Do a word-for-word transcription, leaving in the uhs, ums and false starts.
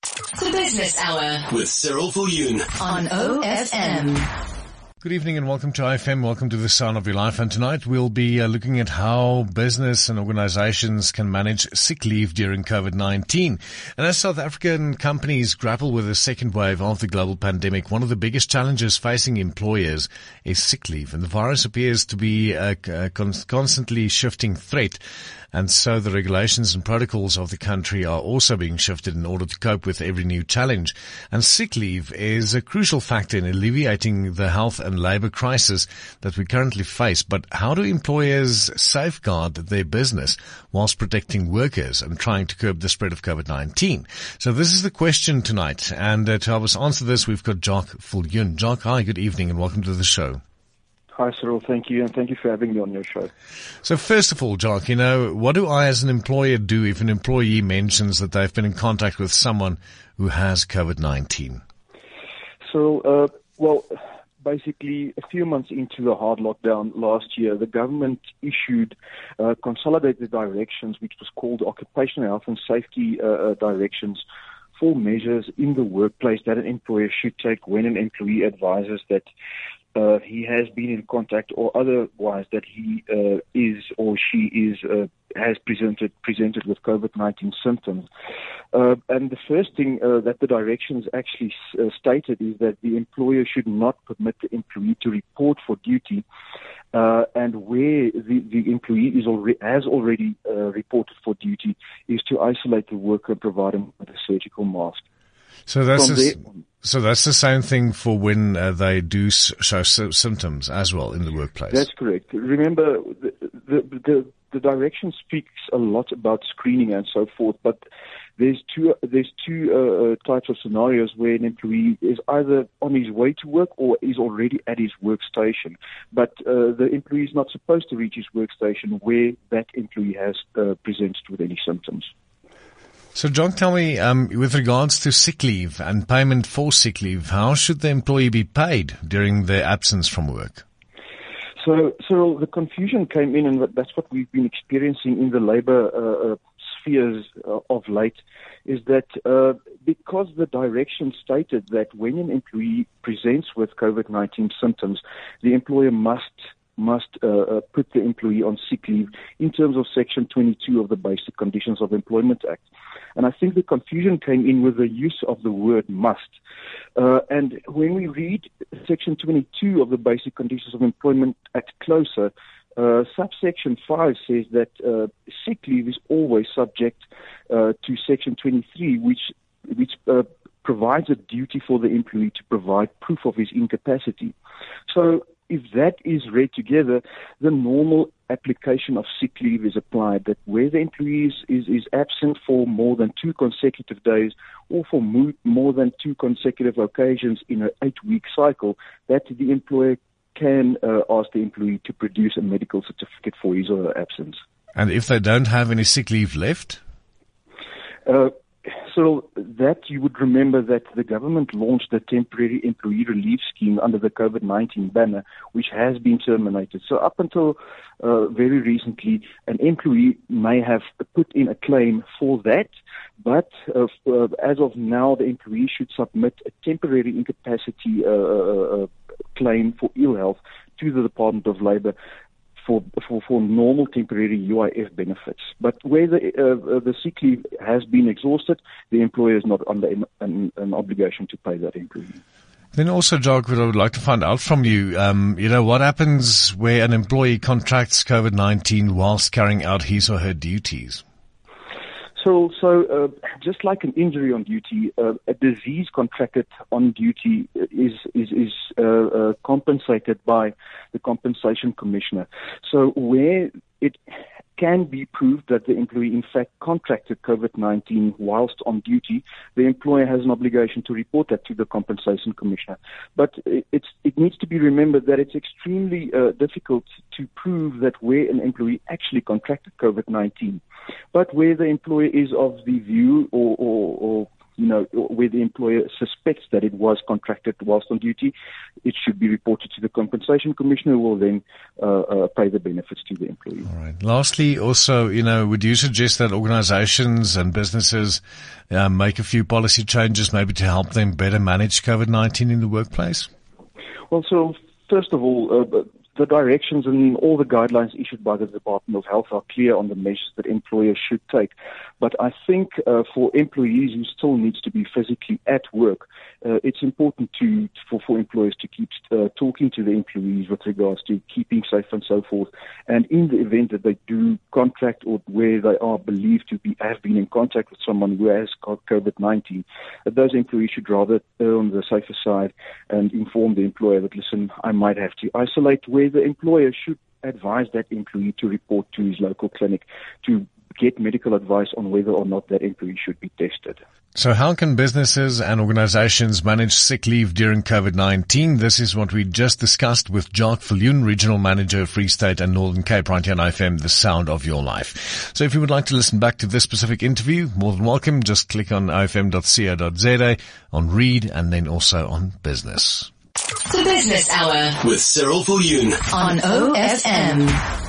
The Business Hour with Cyril Viljoen on O F M. Good evening and welcome to I F M. Welcome to the Sound of Your Life. And tonight we'll be uh, looking at how business and organizations can manage sick leave during COVID nineteen. And as South African companies grapple with the second wave of the global pandemic, one of the biggest challenges facing employers is sick leave. And the virus appears to be a, a constantly shifting threat. And so the regulations and protocols of the country are also being shifted in order to cope with every new challenge. And sick leave is a crucial factor in alleviating the health and labor crisis that we currently face. But how do employers safeguard their business whilst protecting workers and trying to curb the spread of COVID nineteen? So this is the question tonight. And uh, to help us answer this, we've got Jacques Viljoen. Jacques, hi, good evening and welcome to the show. Hi, Cyril. Thank you, and thank you for having me on your show. So first of all, Jacques, you know, what do I as an employer do if an employee mentions that they've been in contact with someone who has COVID nineteen? So, uh, well, basically, a few months into the hard lockdown last year, the government issued uh, consolidated directions, which was called Occupational Health and Safety uh, Directions, for measures in the workplace that an employer should take when an employee advises that Uh, he has been in contact or otherwise that he uh, is or she is uh, has presented presented with COVID nineteen symptoms. Uh, and the first thing uh, that the directions actually uh, stated is that the employer should not permit the employee to report for duty, uh, and where the, the employee is already has already uh, reported for duty is to isolate the worker and provide him with a surgical mask. So that's a, so that's the same thing for when uh, they do show symptoms as well in the workplace. That's correct. Remember, the the, the the direction speaks a lot about screening and so forth, but there's two there's two uh, types of scenarios where an employee is either on his way to work or is already at his workstation. But uh, the employee is not supposed to reach his workstation where that employee has uh, presented with any symptoms. So, John, tell me, um, with regards to sick leave and payment for sick leave, how should the employee be paid during their absence from work? So, Cyril, the confusion came in, and that's what we've been experiencing in the labor uh, spheres uh, of late, is that uh, because the direction stated that when an employee presents with COVID nineteen symptoms, the employer must must uh, uh, put the employee on sick leave in terms of Section twenty-two of the Basic Conditions of Employment Act. And I think the confusion came in with the use of the word must. Uh, and when we read Section twenty-two of the Basic Conditions of Employment Act closer, uh, subsection five says that uh, sick leave is always subject uh, to Section twenty-three, which which uh, provides a duty for the employee to provide proof of his incapacity. So if that is read together, the normal application of sick leave is applied, that where the employee is, is, is absent for more than two consecutive days or for mo- more than two consecutive occasions in an eight-week cycle, that the employer can uh, ask the employee to produce a medical certificate for his or her absence. And if they don't have any sick leave left? Uh, So that you would remember that the government launched a temporary employee relief scheme under the COVID nineteen banner, which has been terminated. So up until uh, very recently, an employee may have put in a claim for that, but uh, uh, as of now, the employee should submit a temporary incapacity uh, uh, claim for ill health to the Department of Labour for, for, for normal temporary U I F benefits. But where the, uh, the sick leave has been exhausted, the employer is not under an, an, an obligation to pay that employee. Then also, Jacques, what I would like to find out from you, um, you know, what happens where an employee contracts COVID nineteen whilst carrying out his or her duties? So, so uh, just like an injury on duty, uh, a disease contracted on duty is is, is uh, uh, compensated by the Compensation Commissioner. So, where it can be proved that the employee in fact contracted COVID nineteen whilst on duty, the employer has an obligation to report that to the Compensation Commissioner. But it's, it needs to be remembered that it's extremely uh, difficult to prove that where an employee actually contracted COVID nineteen. But where the employer is of the view or, or, or you know, where the employer suspects that it was contracted whilst on duty, it should be reported to the Compensation Commissioner, who will then uh, uh, pay the benefits to the employee. All right. Lastly, also, you know, would you suggest that organizations and businesses uh, make a few policy changes maybe to help them better manage COVID nineteen in the workplace? Well, so first of all, uh, the directions and all the guidelines issued by the Department of Health are clear on the measures that employers should take. But I think uh, for employees who still needs to be physically at work, uh, it's important to for, for employers to keep uh, talking to the employees with regards to keeping safe and so forth. And in the event that they do contract or where they are believed to be have been in contact with someone who has got COVID nineteen, that those employees should rather err on the safer side and inform the employer that, listen, I might have to isolate, where the employer should advise that employee to report to his local clinic to get medical advice on whether or not that employee should be tested. So how can businesses and organizations manage sick leave during COVID nineteen? This is what we just discussed with Jacques Viljoen, Regional Manager, Free State and Northern Cape, right here on I F M, The Sound of Your Life. So if you would like to listen back to this specific interview, more than welcome. Just click on I F M dot co dot za, on Read, and then also on Business. The Business Hour with Cyril Viljoen on O F M.